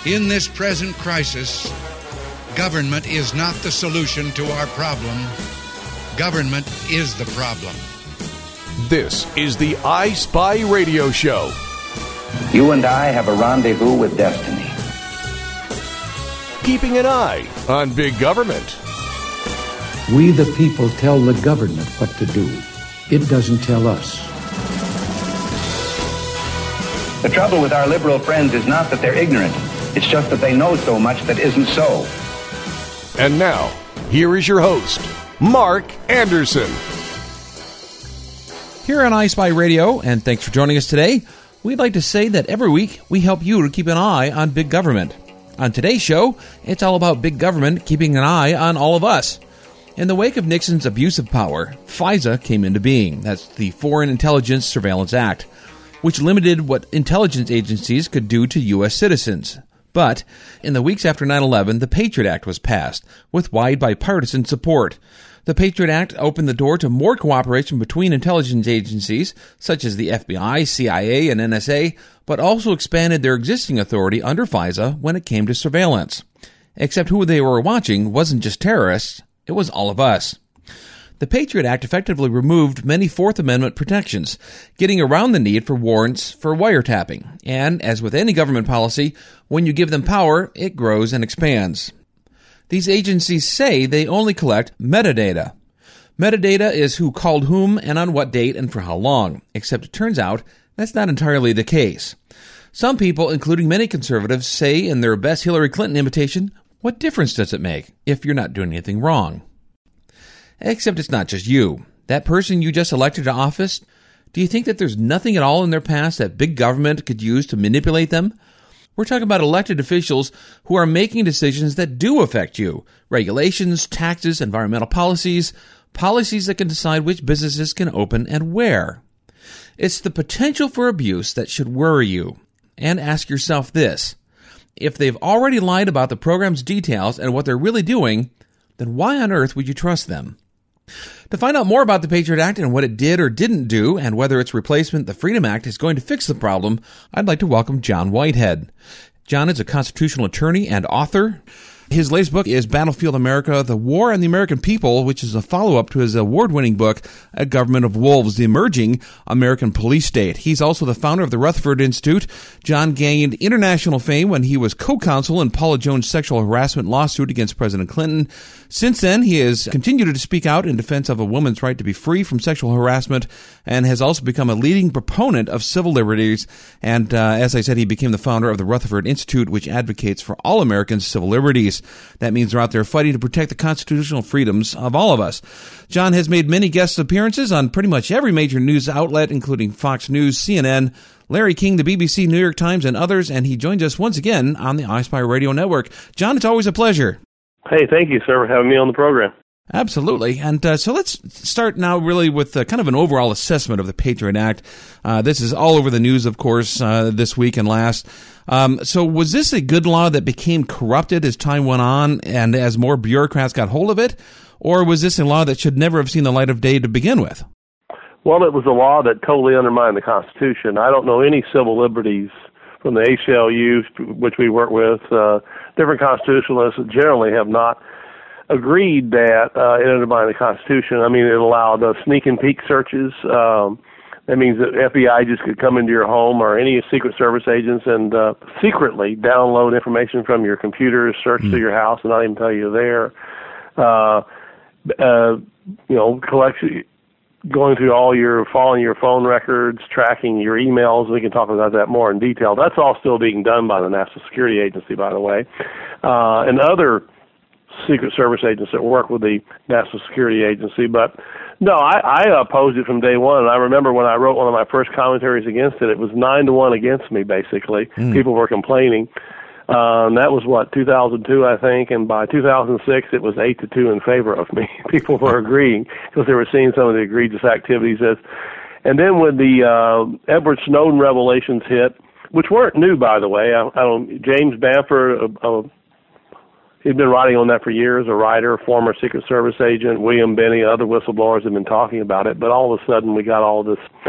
In this present crisis, government is not the solution to our problem. Government is the problem. This is the I Spy Radio Show. You and I have a rendezvous with destiny. Keeping an eye on big government. We the people tell the government what to do. It doesn't tell us. The trouble with our liberal friends is not that they're ignorant. It's just that they know so much that isn't so. And now, here is your host, Mark Anderson. Here on I Spy Radio, and thanks for joining us today, we'd like to say that every week we help you to keep an eye on big government. On today's show, it's all about big government keeping an eye on all of us. In the wake of Nixon's abuse of power, FISA came into being. That's the Foreign Intelligence Surveillance Act, which limited what intelligence agencies could do to U.S. citizens. But in the weeks after 9/11, the Patriot Act was passed, with wide bipartisan support. The Patriot Act opened the door to more cooperation between intelligence agencies, such as the FBI, CIA, and NSA, but also expanded their existing authority under FISA when it came to surveillance. Except who they were watching wasn't just terrorists, it was all of us. The Patriot Act effectively removed many Fourth Amendment protections, getting around the need for warrants for wiretapping. And, as with any government policy, when you give them power, it grows and expands. These agencies say they only collect metadata. Metadata is who called whom and on what date and for how long, except it turns out that's not entirely the case. Some people, including many conservatives, say in their best Hillary Clinton imitation, what difference does it make if you're not doing anything wrong? Except it's not just you. That person you just elected to office, do you think that there's nothing at all in their past that big government could use to manipulate them? We're talking about elected officials who are making decisions that do affect you. Regulations, taxes, environmental policies, policies that can decide which businesses can open and where. It's the potential for abuse that should worry you. And ask yourself this. If they've already lied about the program's details and what they're really doing, then why on earth would you trust them? To find out more about the Patriot Act and what it did or didn't do, and whether its replacement, the Freedom Act, is going to fix the problem, I'd like to welcome John Whitehead. John is a constitutional attorney and author. His latest book is Battlefield America, The War on the American People, which is a follow-up to his award-winning book, A Government of Wolves, The Emerging American Police State. He's also the founder of the Rutherford Institute. John gained international fame when he was co-counsel in Paula Jones' sexual harassment lawsuit against President Clinton. Since then, he has continued to speak out in defense of a woman's right to be free from sexual harassment and has also become a leading proponent of civil liberties. And as I said, he became the founder of the Rutherford Institute, which advocates for all Americans' civil liberties. That means they're out there fighting to protect the constitutional freedoms of all of us. John has made many guest appearances on pretty much every major news outlet, including Fox News, CNN, Larry King, the BBC, New York Times, and others, and he joins us once again on the I Spy Radio Network. John, it's always a pleasure. Hey, thank you, sir, for having me on the program. Absolutely. And so let's start now really with kind of an overall assessment of the Patriot Act. This is all over the news, of course, this week and last. So was this a good law that became corrupted as time went on and as more bureaucrats got hold of it? Or was this a law that should never have seen the light of day to begin with? Well, it was a law that totally undermined the Constitution. I don't know any civil liberties from the ACLU, which we work with. Different constitutionalists generally have not agreed that it undermined the Constitution. I mean, it allowed sneak and peek searches. That means that FBI agents could come into your home or any Secret Service agents and secretly download information from your computer, search through your house, and not even tell you there. Collection, going through following your phone records, tracking your emails. We can talk about that more in detail. That's all still being done by the National Security Agency, by the way, and other Secret Service agents that work with the National Security Agency. But no, I opposed it from day one. And I remember when I wrote one of my first commentaries against it, it was 9-1 against me, basically. People were complaining. That was, 2002, I think, and by 2006, it was 8-2 in favor of me. People were agreeing because they were seeing some of the egregious activities. And then when the Edward Snowden revelations hit, which weren't new, by the way, James Bamford, he'd been writing on that for years, a writer, former Secret Service agent, William Binney, other whistleblowers have been talking about it, but all of a sudden we got all this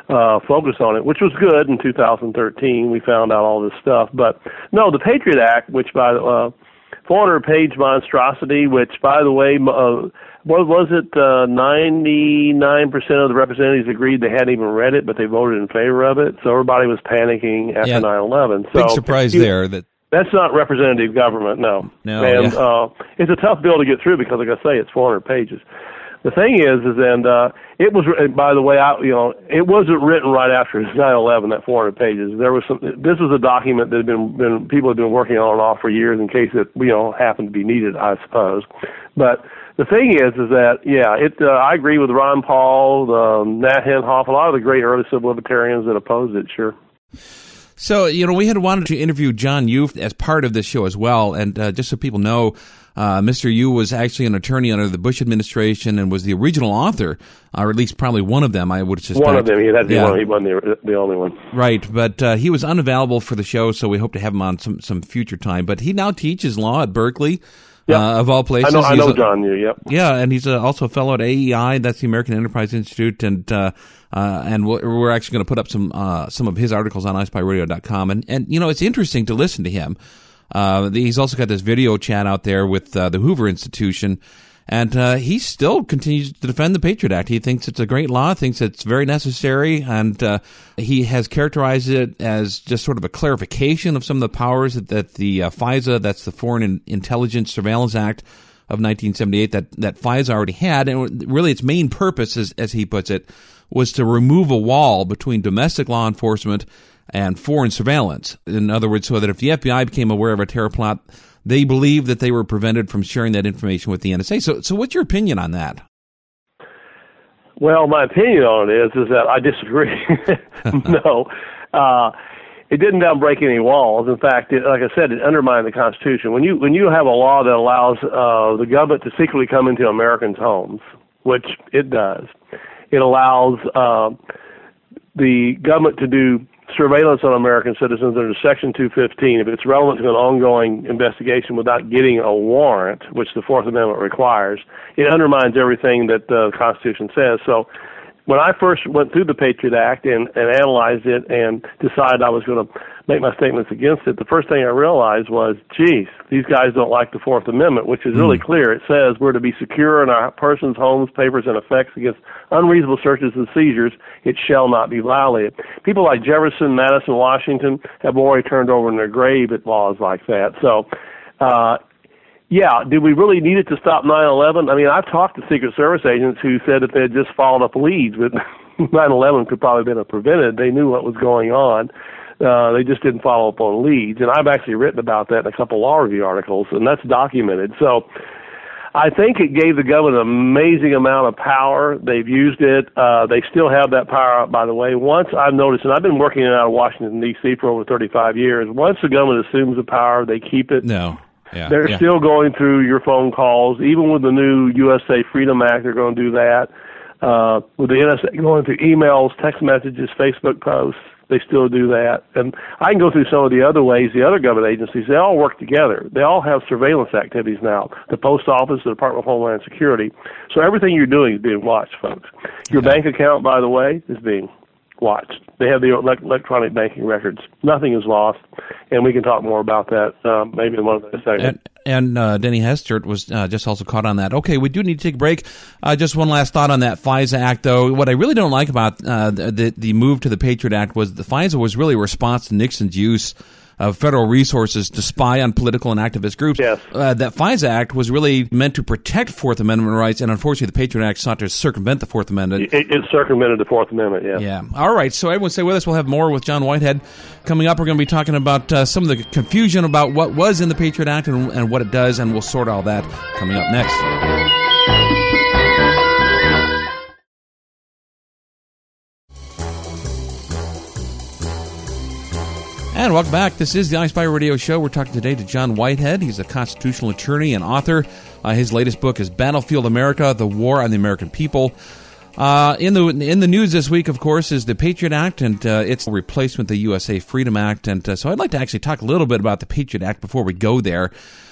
focus on it, which was good in 2013. We found out all this stuff. But, no, the Patriot Act, which by 400-page monstrosity, which, by the way, what was it? 99% of the representatives agreed they hadn't even read it, but they voted in favor of it. So everybody was panicking after 9/11. So big surprise there. That's not representative government, no. And it's a tough bill to get through because, like I say, it's 400 pages. The thing is it was, by the way, it wasn't written right after 9/11. That 400 pages. There was this was a document that had been people had been working on and off for years in case it happened to be needed, I suppose. But the thing is that I agree with Ron Paul, Nat Henhoff, a lot of the great early civil libertarians that opposed it. Sure. So, we had wanted to interview John Yoo as part of this show as well, and just so people know, Mr. Yoo was actually an attorney under the Bush administration and was the original author, or at least probably one of them, I would suspect. One of them. He wasn't the only one. Right, but he was unavailable for the show, so we hope to have him on some future time. But he now teaches law at Berkeley. Yep. Of all places. I know John Yoo, yep. Yeah, and he's also a fellow at AEI, that's the American Enterprise Institute, and we're actually going to put up some of his articles on iSpyRadio.com, and it's interesting to listen to him. He's also got this video chat out there with the Hoover Institution, and he still continues to defend the Patriot Act. He thinks it's a great law, thinks it's very necessary, and he has characterized it as just sort of a clarification of some of the powers that the FISA, that's the Foreign Intelligence Surveillance Act of 1978, that FISA already had. And really its main purpose, as he puts it, was to remove a wall between domestic law enforcement and foreign surveillance. In other words, so that if the FBI became aware of a terror plot, they believed that they were prevented from sharing that information with the NSA. So what's your opinion on that? Well, my opinion on it is that I disagree. No. It didn't break any walls. In fact, like I said, it undermined the Constitution. When you have a law that allows the government to secretly come into Americans' homes, which it does, it allows the government to do surveillance on American citizens under Section 215 if it's relevant to an ongoing investigation without getting a warrant, which the Fourth Amendment requires. It undermines everything that the Constitution says. So when I first went through the Patriot Act and analyzed it and decided I was going to make my statements against it, the first thing I realized was, geez, these guys don't like the Fourth Amendment, which is really clear. It says we're to be secure in our persons, homes, papers, and effects against unreasonable searches and seizures. It shall not be violated. People like Jefferson, Madison, Washington have already turned over in their grave at laws like that. So, did we really need it to stop 9/11? I mean, I've talked to Secret Service agents who said if they had just followed up leads, but 9/11 could probably have been prevented. They knew what was going on. They just didn't follow up on leads. And I've actually written about that in a couple law review articles, and that's documented. So I think it gave the government an amazing amount of power. They've used it. They still have that power, by the way. Once I've noticed, and I've been working out of Washington, D.C. for over 35 years, once the government assumes the power, they keep it. No. Yeah, they're still going through your phone calls. Even with the new USA Freedom Act, they're going to do that. With the NSA going through emails, text messages, Facebook posts, they still do that. And I can go through some of the other ways, the other government agencies, they all work together. They all have surveillance activities now. The Post Office, the Department of Homeland Security. So everything you're doing is being watched, folks. Your bank account, by the way, is being watched. They have the electronic banking records. Nothing is lost, and we can talk more about that maybe in one of the segments. And Denny Hestert was just also caught on that. Okay, we do need to take a break. Just one last thought on that FISA Act, though. What I really don't like about the move to the Patriot Act was the FISA was really a response to Nixon's use of federal resources to spy on political and activist groups. Yes. That FISA Act was really meant to protect Fourth Amendment rights, and unfortunately the Patriot Act sought to circumvent the Fourth Amendment. It circumvented the Fourth Amendment, yeah. Yeah. All right, so everyone stay with us. We'll have more with John Whitehead. Coming up, we're going to be talking about some of the confusion about what was in the Patriot Act and what it does, and we'll sort all that coming up next. And welcome back. This is the iSpy Radio Show. We're talking today to John Whitehead. He's a constitutional attorney and author. His latest book is Battlefield America, The War on the American People. In the news this week, of course, is the Patriot Act and its replacement, the USA Freedom Act. And so I'd like to actually talk a little bit about the Patriot Act before we go there.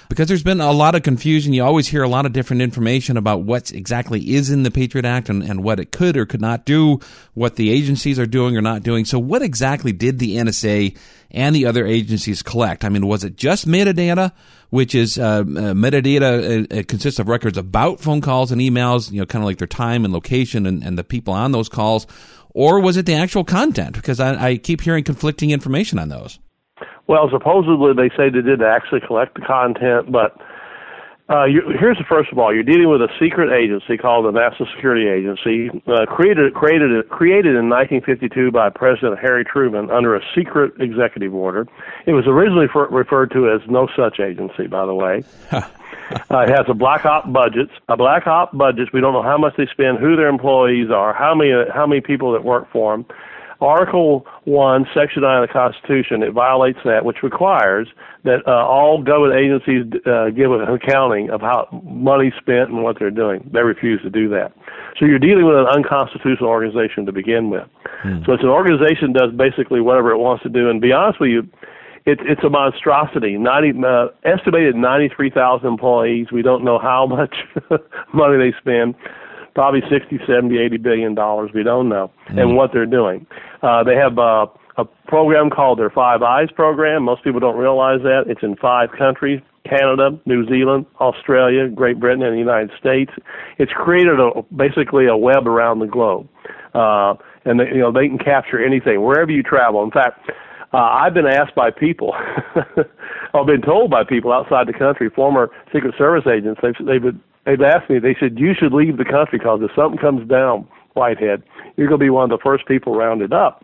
Because there's been a lot of confusion. You always hear a lot of different information about what exactly is in the Patriot Act and what it could or could not do, what the agencies are doing or not doing. So what exactly did the NSA and the other agencies collect? I mean, was it just metadata, which is metadata it consists of records about phone calls and emails, kind of like their time and location and the people on those calls, or was it the actual content? Because I keep hearing conflicting information on those. Well, supposedly they say they did actually collect the content, but here's the first of all. You're dealing with a secret agency called the National Security Agency, created in 1952 by President Harry Truman under a secret executive order. It was originally referred to as no such agency, by the way. It has a black op budgets. We don't know how much they spend, who their employees are, how many people that work for them. Article 1, Section 9 of the Constitution, it violates that, which requires that all government agencies give an accounting of how money spent and what they're doing. They refuse to do that. So you're dealing with an unconstitutional organization to begin with. So it's an organization that does basically whatever it wants to do. And to be honest with you, it's a monstrosity. Estimated 93,000 employees. We don't know how much money they spend. Probably 60, 70, $80 billion. We don't know. And what they're doing. They have a program called their Five Eyes program. Most people don't realize that. It's in 5 countries: Canada, New Zealand, Australia, Great Britain, and the United States. It's created basically a web around the globe. And they can capture anything, wherever you travel. In fact, I've been asked by people, I've been told by people outside the country, former Secret Service agents, they've asked me, they said, you should leave the country because if something comes down, Whitehead, you're going to be one of the first people rounded up.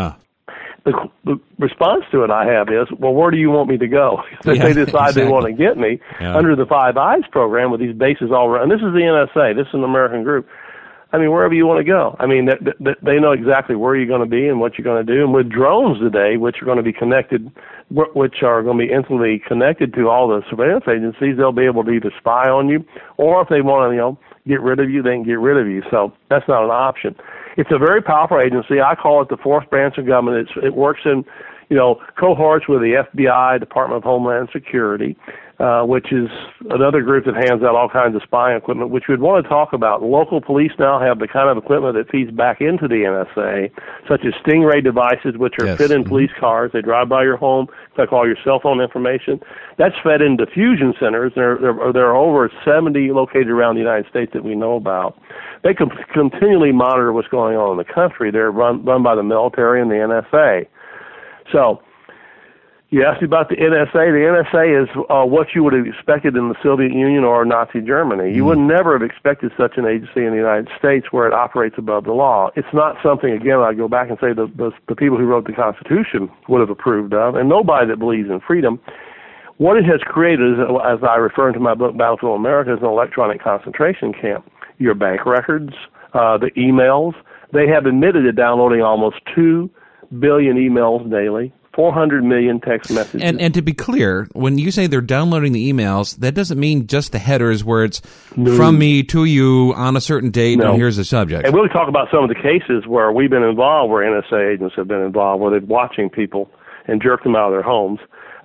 The response to it I have is, well, where do you want me to go? If they decide they want to get me, under the Five Eyes program with these bases all around, and this is the NSA, this is an American group, I mean, wherever you want to go. I mean, they know exactly where you're going to be and what you're going to do. And with drones today, which are going to be connected, which are going to be instantly connected to all the surveillance agencies, they'll be able to either spy on you, or if they want to, get rid of you, they can get rid of you. So that's not an option. It's a very powerful agency. I call it the fourth branch of government. It works in, cohorts with the FBI, Department of Homeland Security, which is another group that hands out all kinds of spying equipment, which we'd want to talk about. Local police now have the kind of equipment that feeds back into the NSA, such as Stingray devices, which are fit in police cars. They drive by your home, collect all your cell phone information. That's fed into fusion centers. There are over 70 located around the United States that we know about. They can continually monitor what's going on in the country. They're run by the military and the NSA. So, you asked me about the NSA. The NSA is what you would have expected in the Soviet Union or Nazi Germany. You would never have expected such an agency in the United States where it operates above the law. It's not something, again, I go back and say the people who wrote the Constitution would have approved of, and nobody that believes in freedom. What it has created, is, as I refer to my book, Battlefield America, is an electronic concentration camp. Your bank records, the emails. They have admitted to downloading almost 2 billion emails daily, 400 million text messages. And to be clear, when you say they're downloading the emails, that doesn't mean just the headers where it's from me to you on a certain date, and here's the subject. And we'll talk about some of the cases where we've been involved, where NSA agents have been involved, where they're watching people and jerk them out of their homes.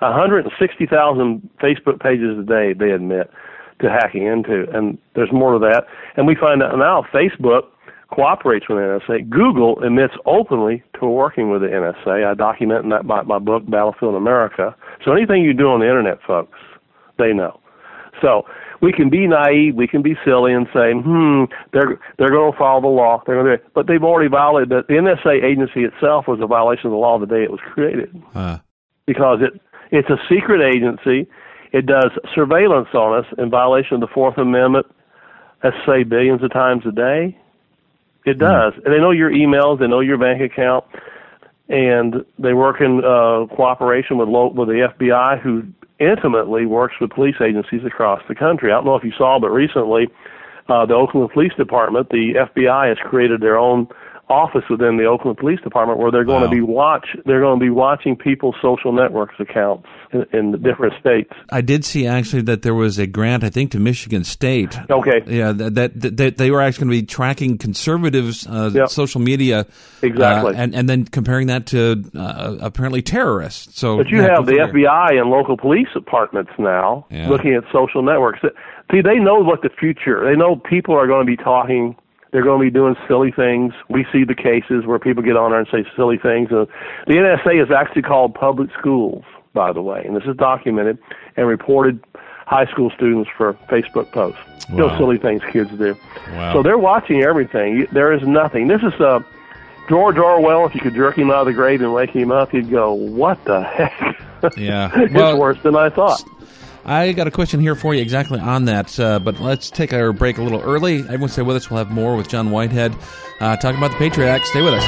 160,000 Facebook pages a day, they admit to hacking into, and there's more to that. And we find out now Facebook cooperates with the NSA. Google admits openly to working with the NSA. I document in my book, Battlefield America. So anything you do on the Internet, folks, they know. So we can be naive, we can be silly and say, they're going to follow the law. But they've already violated it. The NSA agency itself was a violation of the law the day it was created. Because it's a secret agency. It does surveillance on us in violation of the Fourth Amendment, let's say billions of times a day. It does. And they know your emails, they know your bank account, and they work in cooperation with the FBI, who intimately works with police agencies across the country. I don't know if you saw, but recently the Oakland Police Department, the FBI has created their own office within the Oakland Police Department where they're going to be watching people's social networks accounts in the different states. I did see actually that there was a grant, I think, to Michigan State. Okay. Yeah, that they were actually going to be tracking conservatives' social media. Exactly. And then comparing that to apparently terrorists. So, but you have the FBI and local police departments now looking at social networks. See, they know what the future. They know people are going to be talking. They're going to be doing silly things. We see the cases where people get on there and say silly things. The NSA is actually called public schools, by the way, and this is documented and reported high school students for Facebook posts. Wow. Those silly things kids do. Wow. So they're watching everything. There is nothing. This is George Orwell. If you could jerk him out of the grave and wake him up, he'd go, "What the heck?" Yeah, it's worse than I thought. I got a question here for you exactly on that, but let's take our break a little early. Everyone stay with us. We'll have more with John Whitehead talking about the Patriot Act. Stay with us.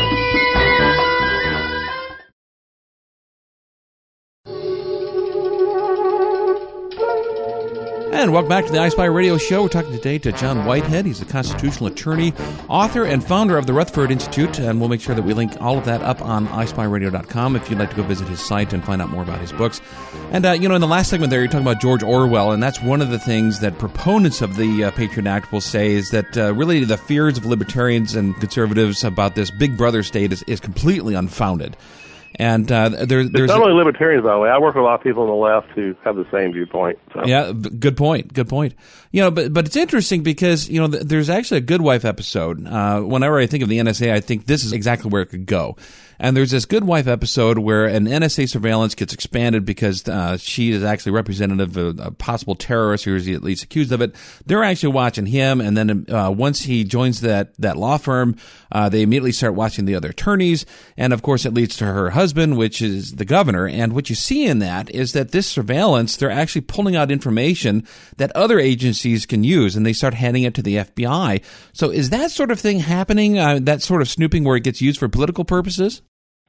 And welcome back to the iSpy Radio Show. We're talking today to John Whitehead. He's a constitutional attorney, author, and founder of the Rutherford Institute, and we'll make sure that we link all of that up on iSpyRadio.com if you'd like to go visit his site and find out more about his books. And, in the last segment there, you're talking about George Orwell, and that's one of the things that proponents of the Patriot Act will say is that really the fears of libertarians and conservatives about this Big Brother state is completely unfounded. And there's not only libertarians, by the way. I work with a lot of people on the left who have the same viewpoint. So. Yeah, good point. Good point. But it's interesting because there's actually a Good Wife episode. Whenever I think of the NSA, I think this is exactly where it could go. And there's this Good Wife episode where an NSA surveillance gets expanded because she is actually representative of a possible terrorist, or is at least accused of it. They're actually watching him, and then once he joins that law firm, they immediately start watching the other attorneys, and of course it leads to her husband, which is the governor. And what you see in that is that this surveillance, they're actually pulling out information that other agencies can use, and they start handing it to the FBI. So is that sort of thing happening, that sort of snooping where it gets used for political purposes?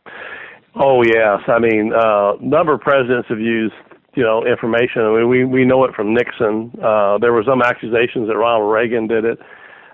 Oh, yes. I mean, a number of presidents have used, information. I mean, we know it from Nixon. There were some accusations that Ronald Reagan did it.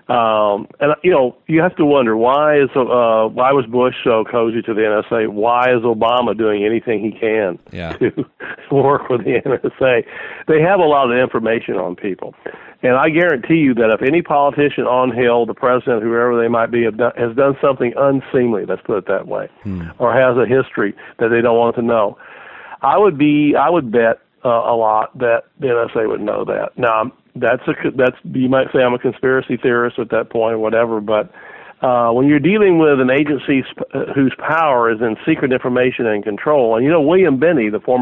And you have to wonder, why was Bush so cozy to the NSA? Why is Obama doing anything he can to work with the NSA? They have a lot of information on people. And I guarantee you that if any politician on Hill, the president, whoever they might be, has done something unseemly, let's put it that way, or has a history that they don't want to know, I would bet a lot that the NSA would know that. Now, that's you might say I'm a conspiracy theorist at that point or whatever, but when you're dealing with an agency whose power is in secret information and control, and William Binney, the former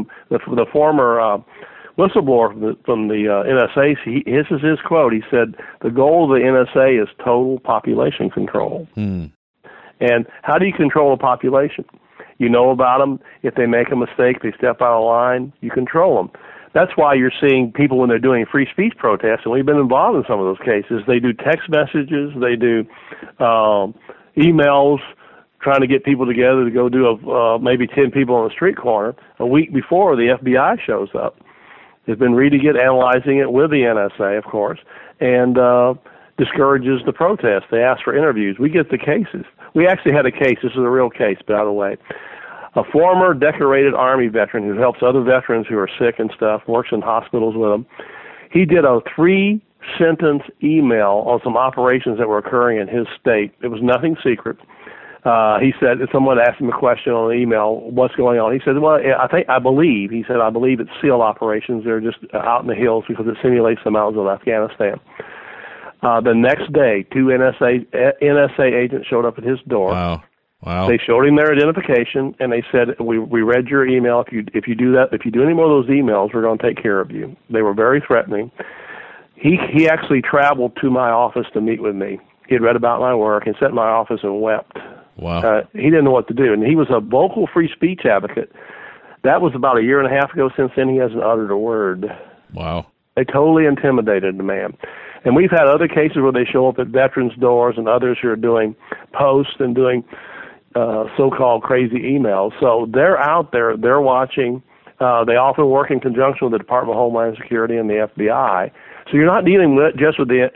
whistleblower from the NSA, this is his quote. He said, "The goal of the NSA is total population control." And how do you control a population? You know about them. If they make a mistake, they step out of line, you control them. That's why you're seeing people when they're doing free speech protests, and we've been involved in some of those cases, they do text messages, they do emails, trying to get people together to go do maybe 10 people on the street corner. A week before the FBI shows up. There's been reading it, analyzing it with the NSA, of course, and discourages the protest. They ask for interviews. We get the cases. We actually had a case. This is a real case, by the way. A former decorated Army veteran who helps other veterans who are sick and stuff, works in hospitals with them. He did a 3-sentence email on some operations that were occurring in his state. It was nothing secret. He said, someone asked him a question on the email, what's going on? He said, well, I believe it's SEAL operations. They're just out in the hills because it simulates the mountains of Afghanistan. The next day, 2 NSA agents showed up at his door. Wow. They showed him their identification, and they said, we read your email. If you do any more of those emails, we're going to take care of you. They were very threatening. He actually traveled to my office to meet with me. He had read about my work and sat in my office and wept. Wow. He didn't know what to do. And he was a vocal free speech advocate. That was about a year and a half ago. Since then, he hasn't uttered a word. Wow. They totally intimidated the man. And we've had other cases where they show up at veterans' doors and others who are doing posts and doing so-called crazy emails. So they're out there. They're watching. They often work in conjunction with the Department of Homeland Security and the FBI. So you're not dealing with just with the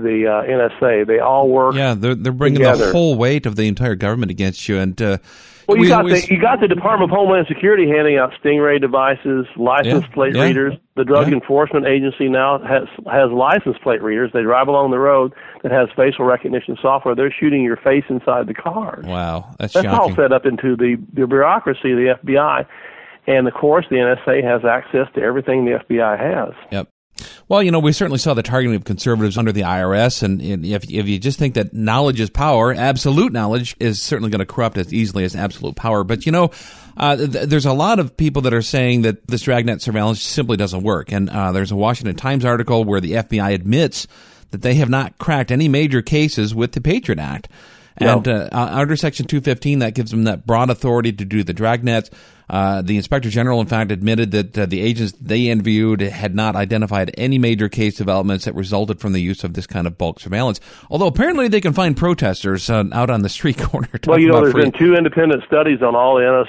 NSA. They all work. Yeah, they're bringing together. the whole weight of the entire government against you. And well, you got the Department of Homeland Security handing out Stingray devices, license plate readers. The Drug Enforcement Agency now has license plate readers. They drive along the road that has facial recognition software. They're shooting your face inside the cars. Wow, that's shocking. all set up into the bureaucracy of the FBI. And, of course, the NSA has access to everything the FBI has. Yep. Well, we certainly saw the targeting of conservatives under the IRS, and if you just think that knowledge is power, absolute knowledge is certainly going to corrupt as easily as absolute power. But, there's a lot of people that are saying that this dragnet surveillance simply doesn't work. And there's a Washington Times article where the FBI admits that they have not cracked any major cases with the Patriot Act. And under Section 215, that gives them that broad authority to do the dragnets. The Inspector General, in fact, admitted that the agents they interviewed had not identified any major case developments that resulted from the use of this kind of bulk surveillance. Although apparently they can find protesters out on the street corner. Well, there's been 2 independent studies on all the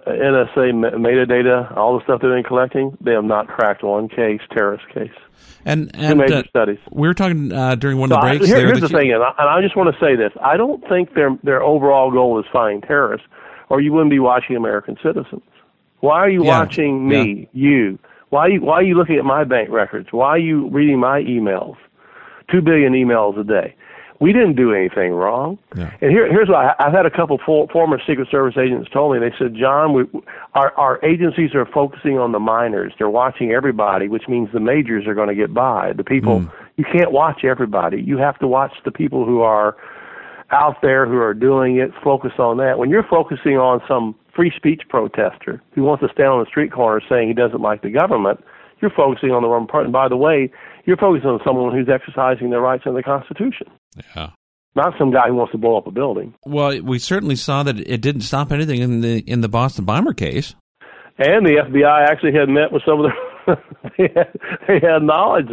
NSA metadata, all the stuff they've been collecting. They have not cracked one terrorist case. And 2 major studies. We were talking during one of the breaks. Here's the thing, and I just want to say this. I don't think their overall goal is finding terrorists, or you wouldn't be watching American citizens. Why are you watching me, you? Why are you looking at my bank records? Why are you reading my emails? 2 billion emails a day. We didn't do anything wrong. Yeah. And here's why. I've had a couple former Secret Service agents told me. They said, John, our agencies are focusing on the minors. They're watching everybody, which means the majors are going to get by. The people, you can't watch everybody. You have to watch the people who are out there who are doing it, focus on that. When you're focusing on some free speech protester who wants to stand on the street corner saying he doesn't like the government, you're focusing on the wrong part. And by the way, you're focusing on someone who's exercising their rights under the Constitution. Yeah. Not some guy who wants to blow up a building. Well, we certainly saw that it didn't stop anything in the Boston bomber case. And the FBI actually had met with some of the they had knowledge.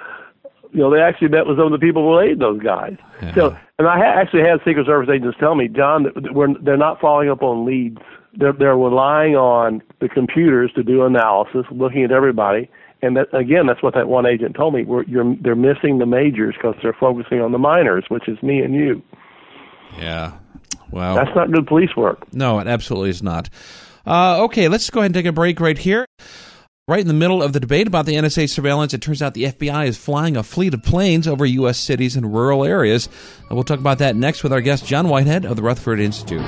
They actually met with some of the people who laid those guys. Yeah. So, and I actually had Secret Service agents tell me, John, they're not following up on leads. They're relying on the computers to do analysis, looking at everybody. And that's what that one agent told me. They're missing the majors because they're focusing on the minors, which is me and you. Yeah. Well, that's not good police work. No, it absolutely is not. Okay, let's go ahead and take a break right here. Right in the middle of the debate about the NSA surveillance, it turns out the FBI is flying a fleet of planes over U.S. cities and rural areas. We'll talk about that next with our guest, John Whitehead of the Rutherford Institute.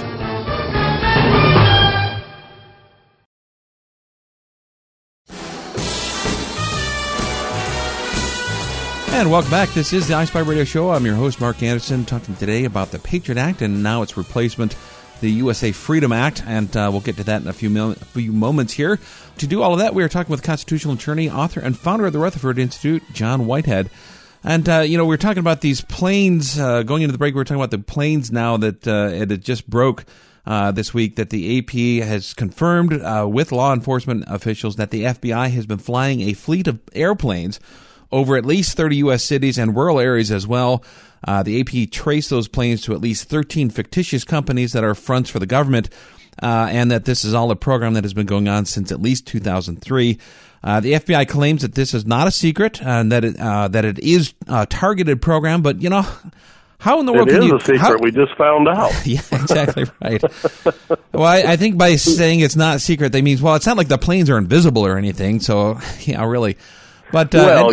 And welcome back. This is the iSpy Radio Show. I'm your host, Mark Anderson, talking today about the Patriot Act and now its replacement, the USA Freedom Act, and we'll get to that in a few moments here. To do all of that, we are talking with constitutional attorney, author, and founder of the Rutherford Institute, John Whitehead. And, we were talking about these planes, going into the break, we were talking about the planes now that it just broke this week, that the AP has confirmed with law enforcement officials that the FBI has been flying a fleet of airplanes over at least 30 U.S. cities and rural areas as well. The AP traced those planes to at least 13 fictitious companies that are fronts for the government, and that this is all a program that has been going on since at least 2003. The FBI claims that this is not a secret and that it is a targeted program, but, how in the world can you... It is a secret. We just found out. Yeah, exactly right. Well, I think by saying it's not a secret, they mean, well, it's not like the planes are invisible or anything, so, really... But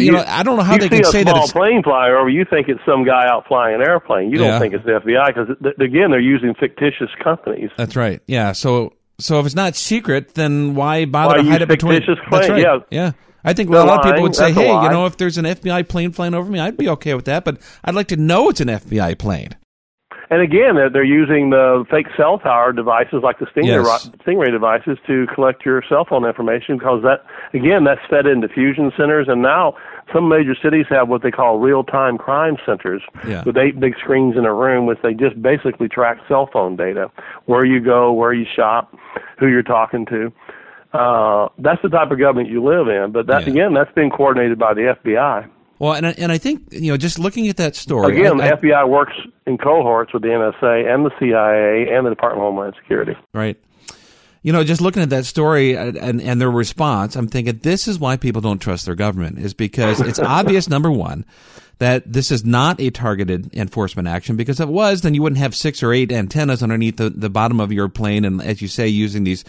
I don't know how they can say that. You see a small plane fly over, you think it's some guy out flying an airplane. You don't think it's the FBI because, again, they're using fictitious companies. That's right. Yeah. So if it's not secret, then why bother to hide it between? Fictitious plane? That's right. Yeah. I think a lot of people would say, hey, if there's an FBI plane flying over me, I'd be okay with that. But I'd like to know it's an FBI plane. And again, they're using the fake cell tower devices like the Stingray devices to collect your cell phone information because that's fed into fusion centers. And now some major cities have what they call real-time crime centers with 8 big screens in a room, which they just basically track cell phone data, where you go, where you shop, who you're talking to. That's the type of government you live in. But again, that's been coordinated by the FBI. Well, and I think, just looking at that story... Again, the FBI works in cohorts with the NSA and the CIA and the Department of Homeland Security. Right. Just looking at that story and their response, I'm thinking this is why people don't trust their government, is because it's obvious, number one, that this is not a targeted enforcement action, because if it was, then you wouldn't have 6 or 8 antennas underneath the bottom of your plane, and as you say, using the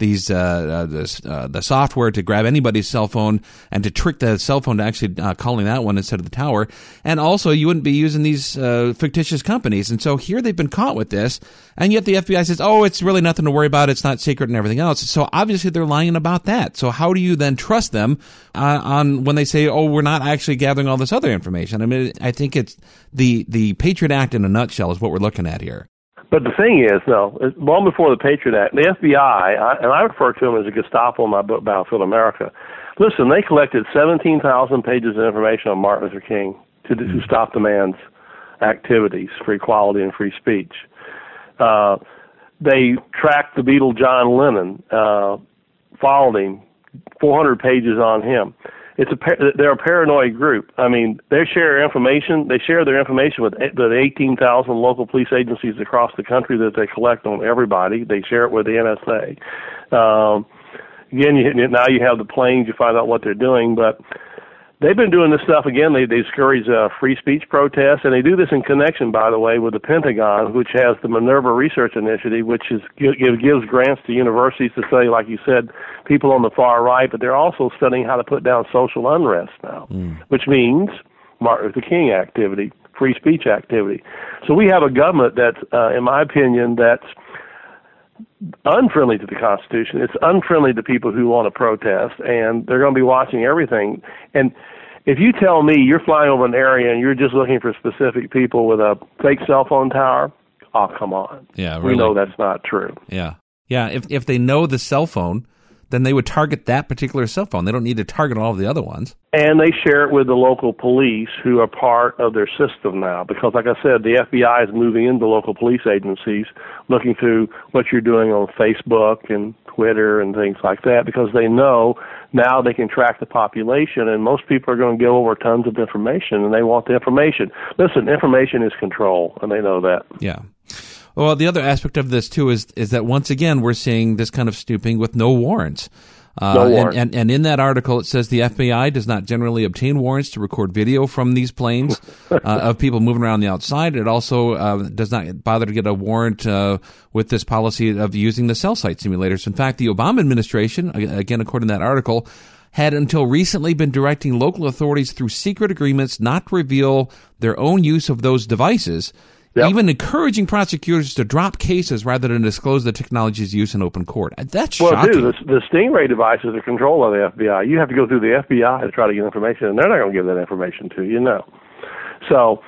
software to grab anybody's cell phone and to trick the cell phone to actually calling that one instead of the tower. And also, you wouldn't be using these fictitious companies. And so here they've been caught with this, and yet the FBI says, oh, it's really nothing to worry about, it's not secret and everything else. So obviously they're lying about that. So how do you then trust them on when they say, oh, we're not actually gathering all this other information? I mean, I think it's the Patriot Act in a nutshell is what we're looking at here. But the thing is, long before the Patriot Act, the FBI, and I refer to them as the Gestapo in my book, Battlefield America, listen, they collected 17,000 pages of information on Martin Luther King to stop the man's activities for equality and free speech. They tracked the Beatle John Lennon, followed him, 400 pages on him. They're a paranoid group. I mean, they share their information with the 18,000 local police agencies across the country that they collect on everybody. They share it with the NSA. Now you have the planes, you find out what they're doing, but they've been doing this stuff again. They discourage free speech protests, and they do this in connection, by the way, with the Pentagon, which has the Minerva Research Initiative, which gives grants to universities to study, like you said, people on the far right, but they're also studying how to put down social unrest now, which means Martin Luther King activity, free speech activity. So we have a government that's, in my opinion, that's unfriendly to the Constitution. It's unfriendly to people who want to protest, and they're going to be watching everything. And if you tell me you're flying over an area and you're just looking for specific people with a fake cell phone tower, oh, come on. Yeah, really. We know that's not true. Yeah. Yeah, if they know the cell phone, then they would target that particular cell phone. They don't need to target all of the other ones. And they share it with the local police who are part of their system now. Because, like I said, the FBI is moving into local police agencies, looking through what you're doing on Facebook and Twitter and things like that, because they know now they can track the population, and most people are going to give over tons of information, and they want the information. Listen, information is control, and they know that. Yeah. Well, the other aspect of this, too, is that once again we're seeing this kind of snooping with no warrants. No warrants. And in that article, it says the FBI does not generally obtain warrants to record video from these planes of people moving around the outside. It also does not bother to get a warrant with this policy of using the cell site simulators. In fact, the Obama administration, again, according to that article, had until recently been directing local authorities through secret agreements not to reveal their own use of those devices, even encouraging prosecutors to drop cases rather than disclose the technology's use in open court. That's shocking. Well, dude, the Stingray devices are controlled by the FBI. You have to go through the FBI to try to get information, and they're not going to give that information to you, So,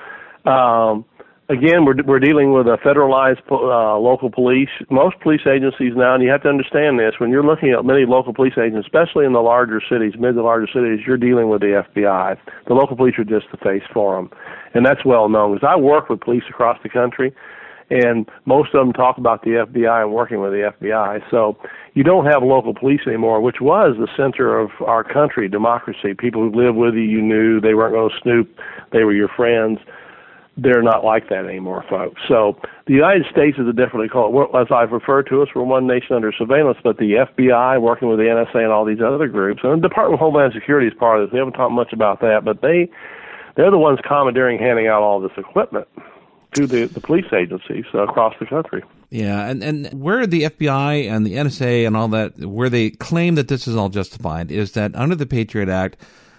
again, we're dealing with a federalized local police. Most police agencies now, and you have to understand this, when you're looking at many local police agencies, especially in the larger cities, mid to larger cities, you're dealing with the FBI. The local police are just the face for them. And that's well known, because I work with police across the country, and most of them talk about the FBI and working with the FBI. So you don't have local police anymore, which was the center of our country, democracy. People who lived with you knew they weren't going to snoop. They were your friends. They're not like that anymore, folks. So the United States is a differently called, as I've referred to us, we're one nation under surveillance, but the FBI, working with the NSA and all these other groups, and the Department of Homeland Security is part of this. We haven't talked much about that, but they're the ones commandeering, handing out all this equipment to the police agencies across the country. Yeah, and where the FBI and the NSA and all that, where they claim that this is all justified, is that under the Patriot Act,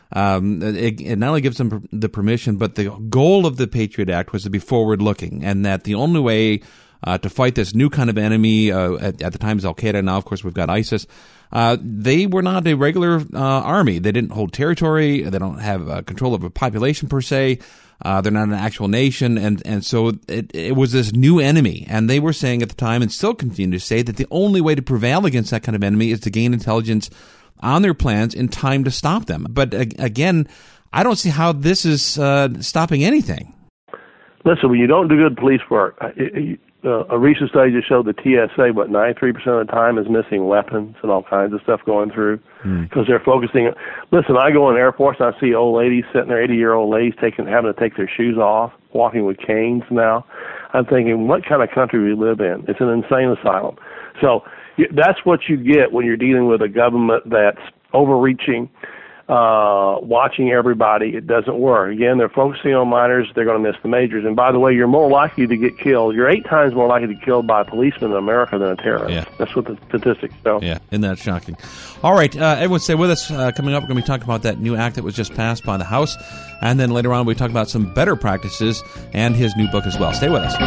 it not only gives them the permission, but the goal of the Patriot Act was to be forward-looking, and that the only way to fight this new kind of enemy, at the time is Al-Qaeda, now of course we've got ISIS, they were not a regular army. They didn't hold territory. They don't have control of a population per se. They're not an actual nation. And so it was this new enemy. And they were saying at the time, and still continue to say, that the only way to prevail against that kind of enemy is to gain intelligence on their plans in time to stop them. But again, I don't see how this is stopping anything. Listen, when you don't do good police work, a recent study just showed the TSA, 93% of the time is missing weapons and all kinds of stuff going through because they're focusing. Listen, I go in airports and I see old ladies sitting there, 80-year-old ladies having to take their shoes off, walking with canes now. I'm thinking, what kind of country we live in? It's an insane asylum. So That's what you get when you're dealing with a government that's overreaching, watching everybody. It doesn't work. Again, they're focusing on minors. They're going to miss the majors. And by the way, you're more likely to get killed. You're 8 times more likely to be killed by a policeman in America than a terrorist. Yeah. That's what the statistics show. Yeah, isn't that shocking? All right, everyone stay with us. Coming up, we're going to be talking about that new act that was just passed by the House. And then later on, we talk about some better practices and his new book as well. Stay with us.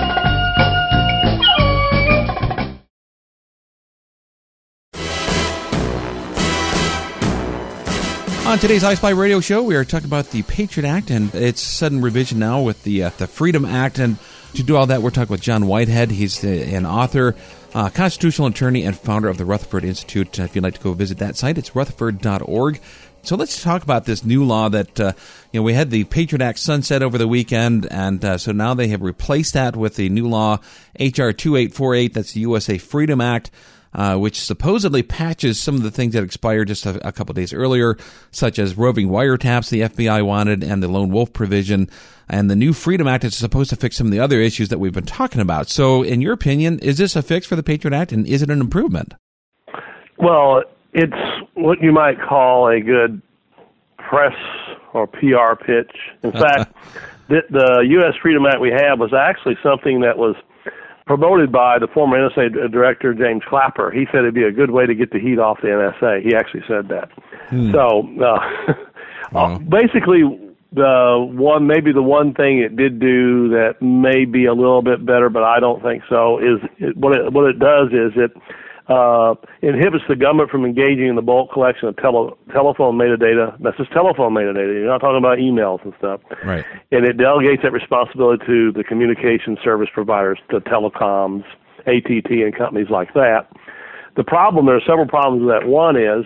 On today's iSpy Radio Show, we are talking about the Patriot Act and its sudden revision now with the Freedom Act. And to do all that, we're talking with John Whitehead. He's an author, constitutional attorney, and founder of the Rutherford Institute. If you'd like to go visit that site, it's rutherford.org. So let's talk about this new law that, we had the Patriot Act sunset over the weekend, and so now they have replaced that with the new law, H.R. 2848, that's the USA Freedom Act, which supposedly patches some of the things that expired just a couple days earlier, such as roving wiretaps the FBI wanted and the lone wolf provision. And the new Freedom Act is supposed to fix some of the other issues that we've been talking about. So in your opinion, is this a fix for the Patriot Act, and is it an improvement? Well, it's what you might call a good press or PR pitch. In fact, the U.S. Freedom Act we have was actually something that was promoted by the former NSA director, James Clapper. He said it'd be a good way to get the heat off the NSA. He actually said that. So basically, maybe the one thing it did do that may be a little bit better, but I don't think so, is what it does is it inhibits the government from engaging in the bulk collection of telephone metadata. That's just telephone metadata. You're not talking about emails and stuff. Right. And it delegates that responsibility to the communication service providers, the telecoms, AT&T, and companies like that. The problem, there are several problems with that. One is,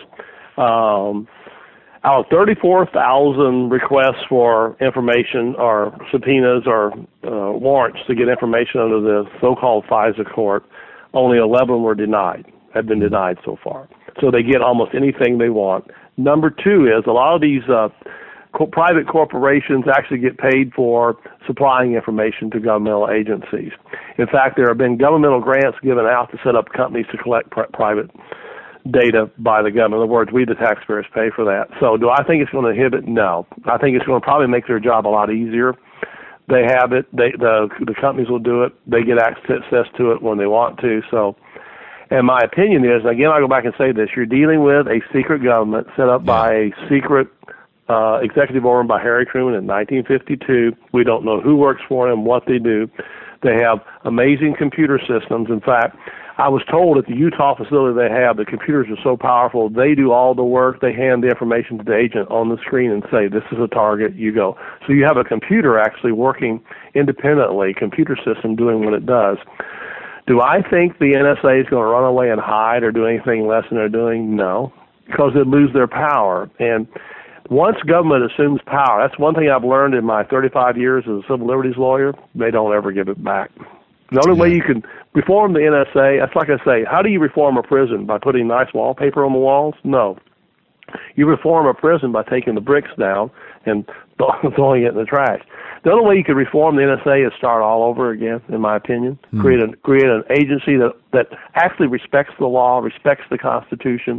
out of 34,000 requests for information or subpoenas or warrants to get information under the so-called FISA court, only 11 were denied, have been denied so far. So they get almost anything they want. Number two is a lot of these private corporations actually get paid for supplying information to governmental agencies. In fact, there have been governmental grants given out to set up companies to collect private data by the government. In other words, we, the taxpayers, pay for that. So do I think it's going to inhibit? No. I think it's going to probably make their job a lot easier. They have it. The companies will do it. They get access to it when they want to. So, and my opinion is, again, I'll go back and say this, you're dealing with a secret government set up by a secret executive order by Harry Truman in 1952. We don't know who works for them, what they do. They have amazing computer systems. In fact, I was told at the Utah facility they have, the computers are so powerful, they do all the work. They hand the information to the agent on the screen and say, this is a target, you go. So you have a computer actually working independently, computer system doing what it does. Do I think the NSA is going to run away and hide or do anything less than they're doing? No, because they lose their power. And once government assumes power, that's one thing I've learned in my 35 years as a civil liberties lawyer, they don't ever give it back. The only way you can reform the NSA, that's like I say, how do you reform a prison? By putting nice wallpaper on the walls? No. You reform a prison by taking the bricks down and throwing it in the trash. The only way you can reform the NSA is start all over again, in my opinion. Create an agency that actually respects the law, respects the Constitution,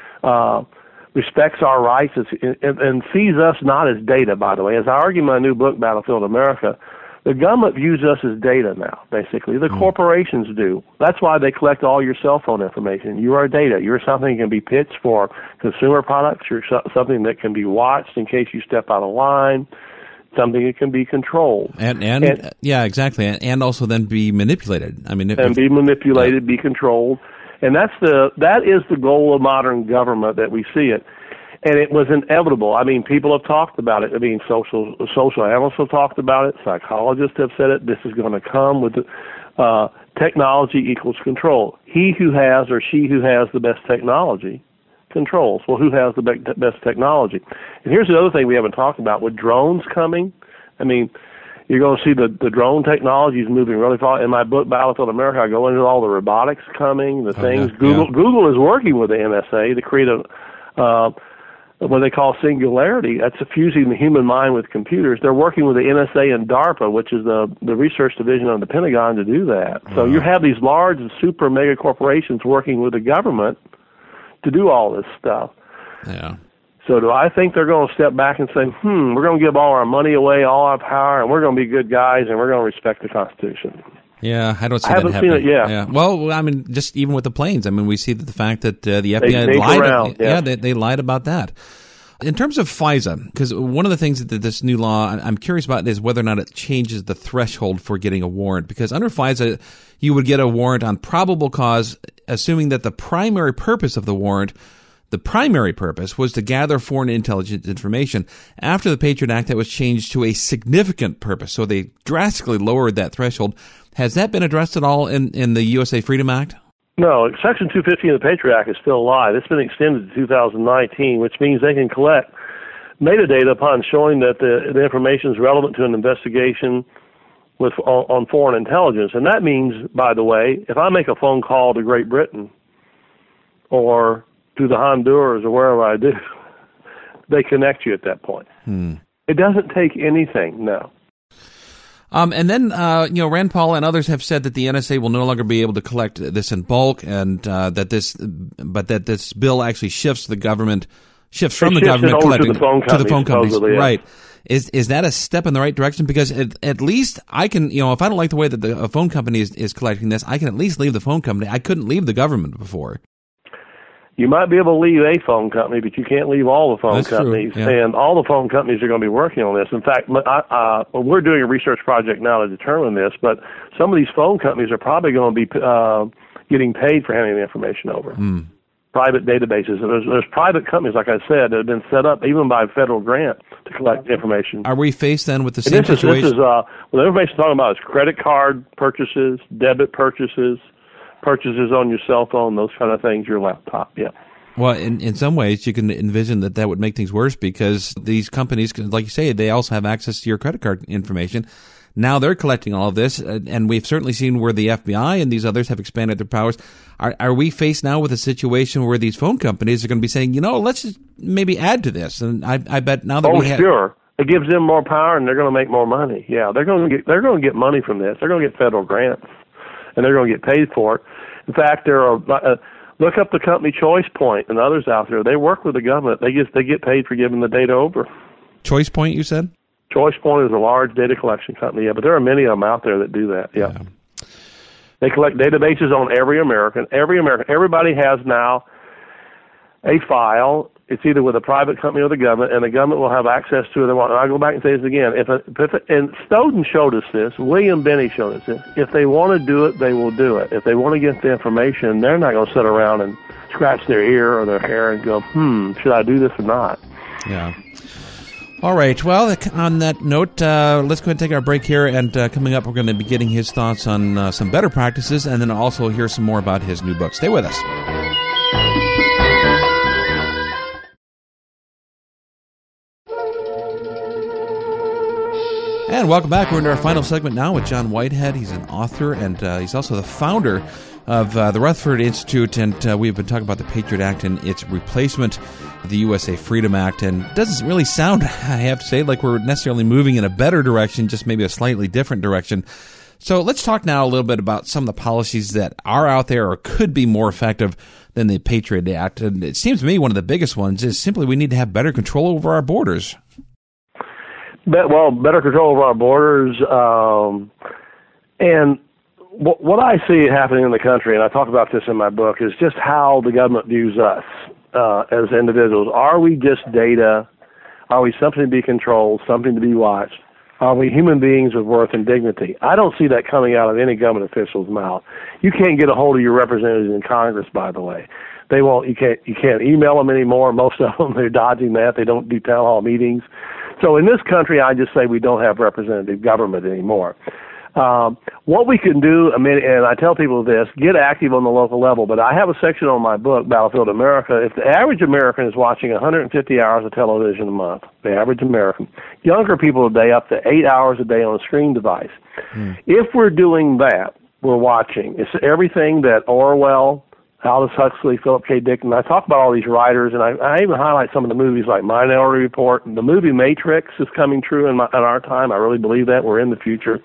respects our rights, and sees us not as data, by the way. As I argue in my new book, Battlefield America, the government views us as data now, basically. The corporations do. That's why they collect all your cell phone information. You are data. You're something that can be pitched for consumer products. You're something that can be watched in case you step out of line, something that can be controlled. And yeah, exactly. And also then be manipulated. I mean, be manipulated, be controlled. And that is the goal of modern government that we see it. And it was inevitable. I mean, people have talked about it. I mean, social analysts have talked about it. Psychologists have said it. This is going to come with technology equals control. He who has or she who has the best technology controls. Well, who has the best technology? And here's the other thing we haven't talked about. With drones coming, I mean, you're going to see the drone technology is moving really far. In my book, Battlefield America, I go into all the robotics coming, the things. Google is working with the NSA to create what they call singularity. That's fusing the human mind with computers. They're working with the NSA and DARPA, which is the research division of the Pentagon, to do that. So you have these large super mega corporations working with the government to do all this stuff. Yeah. So do I think they're going to step back and say, we're going to give all our money away, all our power, and we're going to be good guys, and we're going to respect the Constitution? Yeah, I don't see I that haven't happening. seen it yet. Yeah. Well, I mean, just even with the planes, I mean, we see that the fact that the FBI sneak lied. around, yeah. They lied about that. In terms of FISA, because one of the things that this new law I'm curious about is whether or not it changes the threshold for getting a warrant. Because under FISA, you would get a warrant on probable cause, assuming that the primary purpose of the warrant was to gather foreign intelligence information. After the Patriot Act, that was changed to a significant purpose. So they drastically lowered that threshold. Has that been addressed at all in the USA Freedom Act? No, Section 250 of the Patriot Act is still alive. It's been extended to 2019, which means they can collect metadata upon showing that the information is relevant to an investigation on foreign intelligence. And that means, by the way, if I make a phone call to Great Britain or to the Honduras or wherever I do, they connect you at that point. It doesn't take anything, no. And then, Rand Paul and others have said that the NSA will no longer be able to collect this in bulk, and that this bill actually shifts the government to the phone companies, right? Is that a step in the right direction? Because at least I can, if I don't like the way that a phone company is collecting this, I can at least leave the phone company. I couldn't leave the government before. You might be able to leave a phone company, but you can't leave all the phone That's companies. True, yeah. And all the phone companies are going to be working on this. In fact, we're doing a research project now to determine this, but some of these phone companies are probably going to be getting paid for handing the information over. Private databases. There's private companies, like I said, that have been set up even by federal grant to collect information. Are we faced then with the same situation? Well, the information I'm talking about is credit card purchases, debit purchases on your cell phone, those kind of things, your laptop, yeah. Well, in some ways, you can envision that would make things worse because these companies, like you say, they also have access to your credit card information. Now they're collecting all of this, and we've certainly seen where the FBI and these others have expanded their powers. Are we faced now with a situation where these phone companies are going to be saying, let's just maybe add to this? And I bet now that sure. It gives them more power, and they're going to make more money. Yeah, they're going to get money from this. They're going to get federal grants, and they're going to get paid for it. In fact, look up the company Choice Point and others out there. They work with the government. They get paid for giving the data over. Choice Point, you said? Choice Point is a large data collection company, yeah, but there are many of them out there that do that, yeah. They collect databases on every American. Everybody has now a file. It's either with a private company or the government, and the government will have access to it. And I'll go back and say this again. And Snowden showed us this. William Binney showed us this. If they want to do it, they will do it. If they want to get the information, they're not going to sit around and scratch their ear or their hair and go, should I do this or not? Yeah. All right. Well, on that note, let's go ahead and take our break here. And coming up, we're going to be getting his thoughts on some better practices and then also hear some more about his new book. Stay with us. And welcome back. We're into our final segment now with John Whitehead. He's an author, and he's also the founder of the Rutherford Institute, and we've been talking about the Patriot Act and its replacement, the USA Freedom Act. And it doesn't really sound, I have to say, like we're necessarily moving in a better direction, just maybe a slightly different direction. So let's talk now a little bit about some of the policies that are out there or could be more effective than the Patriot Act. And it seems to me one of the biggest ones is simply we need to have better control over our borders. Better control over our borders, and what I see happening in the country, and I talk about this in my book, is just how the government views us as individuals. Are we just data? Are we something to be controlled, something to be watched? Are we human beings with worth and dignity? I don't see that coming out of any government official's mouth. You can't get a hold of your representatives in Congress, by the way. They won't. You can't email them anymore. Most of them, they're dodging that. They don't do town hall meetings. So in this country, I just say we don't have representative government anymore. What we can do, and I tell people this, get active on the local level, but I have a section on my book, Battlefield America. If the average American is watching 150 hours of television a month, the average American, younger people today up to 8 hours a day on a screen device. If we're doing that, we're watching. It's everything that Orwell, Aldous Huxley, Philip K. Dick, and I talk about all these writers, and I even highlight some of the movies like Minority Report. The movie Matrix is coming true in our time. I really believe that. We're in the future.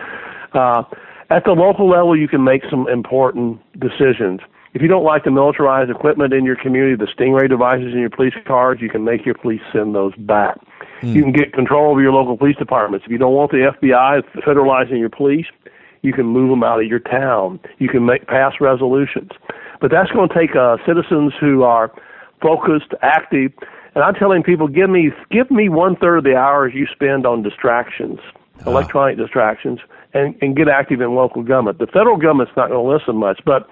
At the local level, you can make some important decisions. If you don't like the militarized equipment in your community, the Stingray devices in your police cars, you can make your police send those back. You can get control over your local police departments. If you don't want the FBI federalizing your police, you can move them out of your town. You can pass resolutions. But that's going to take citizens who are focused, active. And I'm telling people, give me 1/3 of the hours you spend on distractions, electronic distractions, and get active in local government. The federal government's not going to listen much, but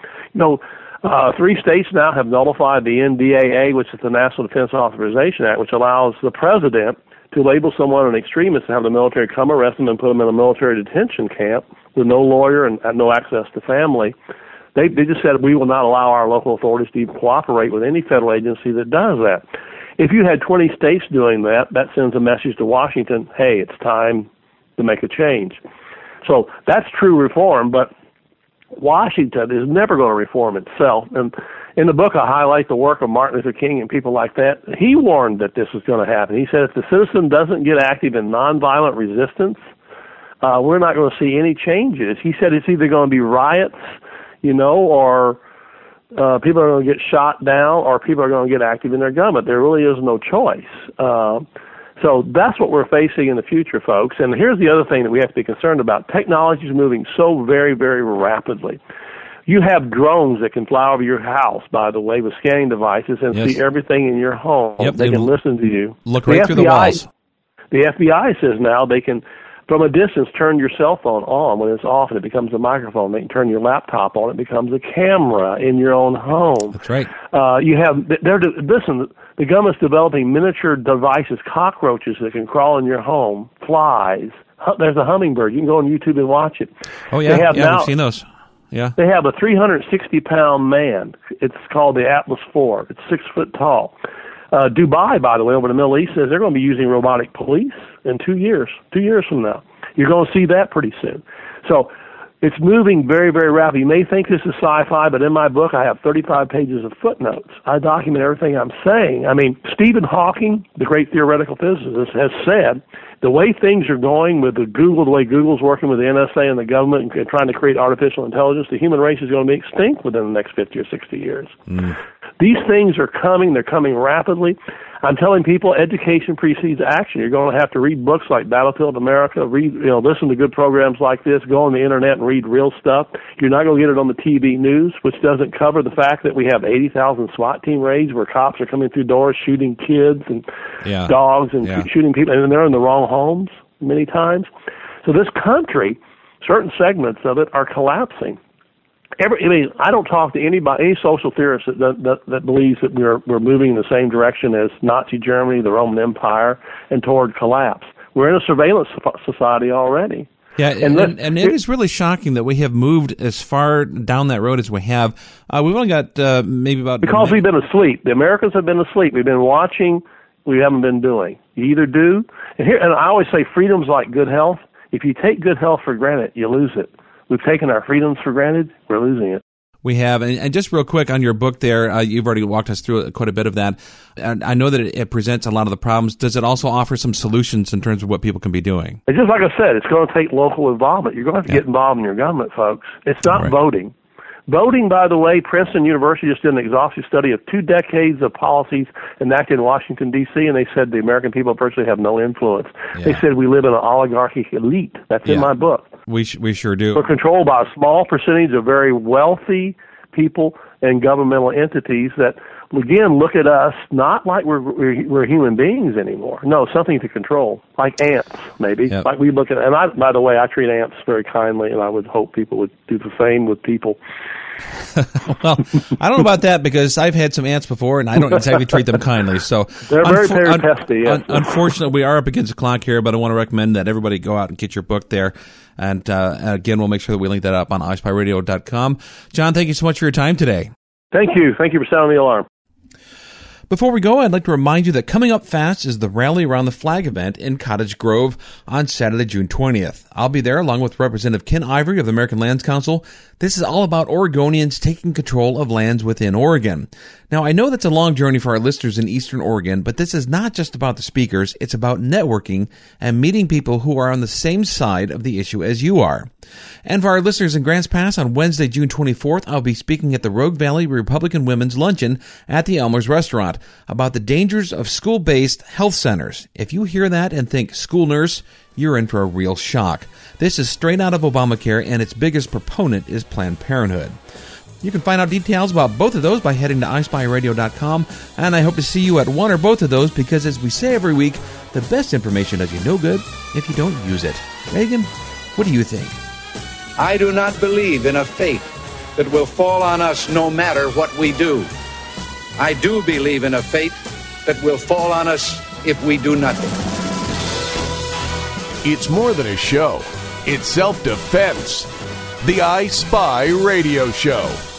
3 states now have nullified the NDAA, which is the National Defense Authorization Act, which allows the president to label someone an extremist and have the military come arrest them and put them in a military detention camp with no lawyer and no access to family. They just said we will not allow our local authorities to even cooperate with any federal agency that does that. If you had 20 states doing that, that sends a message to Washington, hey, it's time to make a change. So that's true reform, but Washington is never going to reform itself. And in the book, I highlight the work of Martin Luther King and people like that. He warned that this was going to happen. He said if the citizen doesn't get active in nonviolent resistance, we're not going to see any changes. He said it's either going to be riots, or people are going to get shot down, or people are going to get active in their government. There really is no choice. So that's what we're facing in the future, folks. And here's the other thing that we have to be concerned about. Technology is moving so very, very rapidly. You have drones that can fly over your house, by the way, with scanning devices and see everything in your home. Yep, they can listen to you. Look right through the walls. The FBI says now they can, from a distance, turn your cell phone on when it's off and it becomes a microphone. They can turn your laptop on, it becomes a camera in your own home. That's right. Listen, the government's developing miniature devices, cockroaches that can crawl in your home, flies. There's a hummingbird. You can go on YouTube and watch it. Oh, yeah, we've seen those. Yeah. They have a 360-pound man. It's called the Atlas IV. It's 6 foot tall. Dubai, by the way, over the Middle East, says they're going to be using robotic police in 2 years. 2 years from now. You're going to see that pretty soon. So it's moving very, very rapidly. You may think this is sci-fi, but in my book I have 35 pages of footnotes. I document everything I'm saying. I mean, Stephen Hawking, the great theoretical physicist, has said the way things are going with the way Google's working with the NSA and the government and trying to create artificial intelligence, the human race is going to be extinct within the next 50 or 60 years. These things are coming. They're coming rapidly. I'm telling people education precedes action. You're going to have to read books like Battlefield America, listen to good programs like this, go on the Internet and read real stuff. You're not going to get it on the TV news, which doesn't cover the fact that we have 80,000 SWAT team raids where cops are coming through doors shooting kids and dogs and shooting people, and they're in the wrong homes many times. So this country, certain segments of it are collapsing. I don't talk to any social theorist that believes that we're moving in the same direction as Nazi Germany, the Roman Empire, and toward collapse. We're in a surveillance society already. Yeah, and it is really shocking that we have moved as far down that road as we have. We've only got maybe about... Because we've been asleep. The Americans have been asleep. We've been watching. We haven't been doing. You either do... And I always say freedom's like good health. If you take good health for granted, you lose it. We've taken our freedoms for granted. We're losing it. We have. And just real quick on your book there, you've already walked us through quite a bit of that. And I know that it presents a lot of the problems. Does it also offer some solutions in terms of what people can be doing? It's just like I said, it's going to take local involvement. You're going to have to get involved in your government, folks. It's not voting. Voting, by the way, Princeton University just did an exhaustive study of 2 decades of policies enacted in Washington, D.C., and they said the American people virtually have no influence. Yeah. They said we live in an oligarchic elite. That's in my book. We sure do. We're controlled by a small percentage of very wealthy people and governmental entities that, again, look at us not like we're human beings anymore. No, something to control, like ants, maybe. Yep. Like we look at, and by the way, I treat ants very kindly, and I would hope people would do the same with people. Well, I don't know about that because I've had some ants before, and I don't exactly treat them kindly. So they're very pesty. Yes. Unfortunately, we are up against the clock here, but I want to recommend that everybody go out and get your book there. And again, we'll make sure that we link that up on iSpyRadio.com. John, thank you so much for your time today. Thank you. Thank you for sounding the alarm. Before we go, I'd like to remind you that coming up fast is the Rally Around the Flag event in Cottage Grove on Saturday, June 20th. I'll be there along with Representative Ken Ivory of the American Lands Council, This is all about Oregonians taking control of lands within Oregon. Now, I know that's a long journey for our listeners in Eastern Oregon, but this is not just about the speakers. It's about networking and meeting people who are on the same side of the issue as you are. And for our listeners in Grants Pass, on Wednesday, June 24th, I'll be speaking at the Rogue Valley Republican Women's Luncheon at the Elmer's Restaurant about the dangers of school-based health centers. If you hear that and think school nurse, you're in for a real shock. This is straight out of Obamacare, and its biggest proponent is Planned Parenthood. You can find out details about both of those by heading to ispyradio.com, and I hope to see you at one or both of those because, as we say every week, the best information does you no good if you don't use it. Reagan, what do you think? I do not believe in a fate that will fall on us no matter what we do. I do believe in a fate that will fall on us if we do nothing. It's more than a show. It's self-defense. The I Spy Radio Show.